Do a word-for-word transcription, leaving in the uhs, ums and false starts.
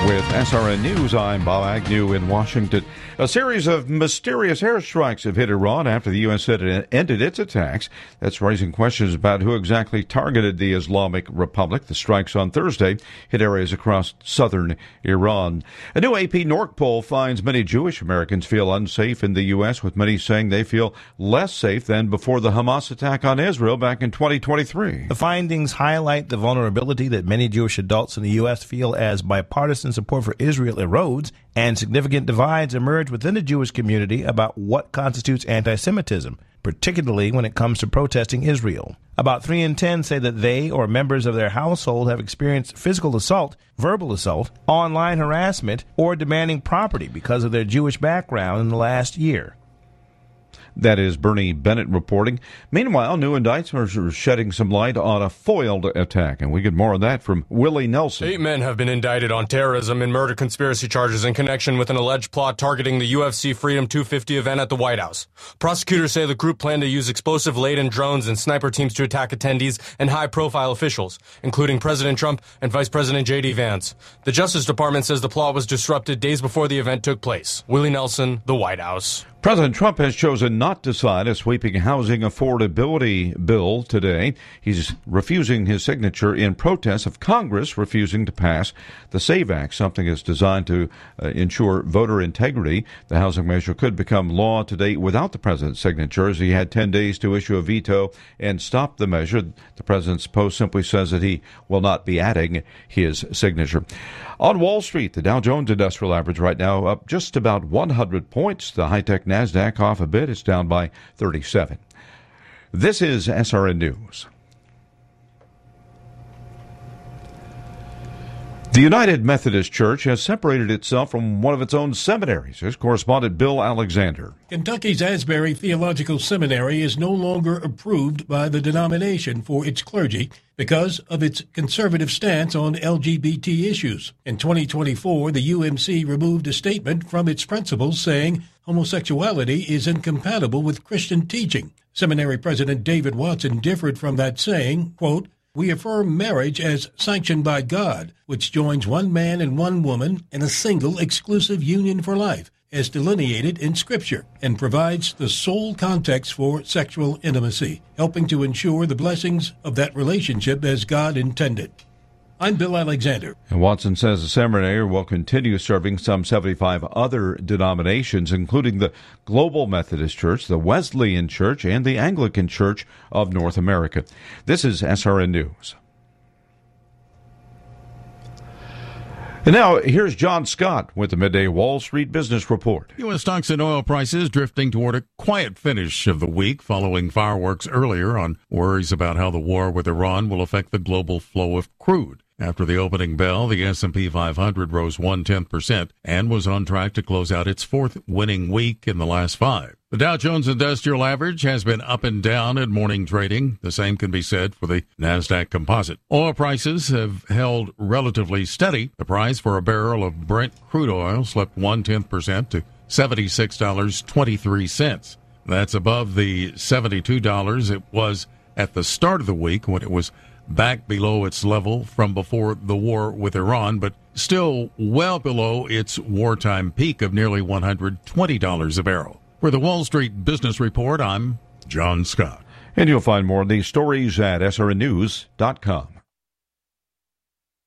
With S R N News, I'm Bob Agnew in Washington. A series of mysterious airstrikes have hit Iran after the U S said it ended its attacks. That's raising questions about who exactly targeted the Islamic Republic. The strikes on Thursday hit areas across southern Iran. A new A P Norc poll finds many Jewish Americans feel unsafe in the U S, with many saying they feel less safe than before the Hamas attack on Israel back in twenty twenty-three. The findings highlight the vulnerability that many Jewish adults in the U S feel as bipartisan support for Israel erodes and significant divides emerge within the Jewish community about what constitutes anti-Semitism, particularly when it comes to protesting Israel. About three in ten say that they or members of their household have experienced physical assault, verbal assault, online harassment, or demanding property because of their Jewish background in the last year. That is Bernie Bennett reporting. Meanwhile, new indictments are shedding some light on a foiled attack, and we get more of that from Willie Nelson. Eight men have been indicted on terrorism and murder conspiracy charges in connection with an alleged plot targeting the U F C Freedom two fifty event at the White House. Prosecutors say the group planned to use explosive-laden drones and sniper teams to attack attendees and high-profile officials, including President Trump and Vice President J D Vance. The Justice Department says the plot was disrupted days before the event took place. Willie Nelson, the White House. President Trump has chosen not to sign a sweeping housing affordability bill today. He's refusing his signature in protest of Congress refusing to pass the SAVE Act, something that's designed to uh, ensure voter integrity. The housing measure could become law today without the president's signature, as he had ten days to issue a veto and stop the measure. The president's post simply says that he will not be adding his signature. On Wall Street, the Dow Jones Industrial Average right now up just about one hundred points. The high-tech NASDAQ off a bit. It's down by thirty-seven. This is S R N News. The United Methodist Church has separated itself from one of its own seminaries. Here's correspondent Bill Alexander. Kentucky's Asbury Theological Seminary is no longer approved by the denomination for its clergy because of its conservative stance on L G B T issues. In twenty twenty-four, the U M C removed a statement from its principles saying homosexuality is incompatible with Christian teaching. Seminary President David Watson differed from that, saying, quote, "We affirm marriage as sanctioned by God, which joins one man and one woman in a single exclusive union for life, as delineated in Scripture, and provides the sole context for sexual intimacy, helping to ensure the blessings of that relationship as God intended." I'm Bill Alexander. And Watson says the seminary will continue serving some seventy-five other denominations, including the Global Methodist Church, the Wesleyan Church, and the Anglican Church of North America. This is S R N News. And now, here's John Scott with the Midday Wall Street Business Report. U S stocks and oil prices drifting toward a quiet finish of the week following fireworks earlier on worries about how the war with Iran will affect the global flow of crude. After the opening bell, the S and P five hundred rose one-tenth percent and was on track to close out its fourth winning week in the last five. The Dow Jones Industrial Average has been up and down at morning trading. The same can be said for the NASDAQ Composite. Oil prices have held relatively steady. The price for a barrel of Brent crude oil slipped one-tenth percent to seventy-six dollars and twenty-three cents. That's above the seventy-two dollars it was at the start of the week, when it was back below its level from before the war with Iran, but still well below its wartime peak of nearly one hundred twenty dollars a barrel. For the Wall Street Business Report, I'm John Scott. And you'll find more of these stories at S R N news dot com.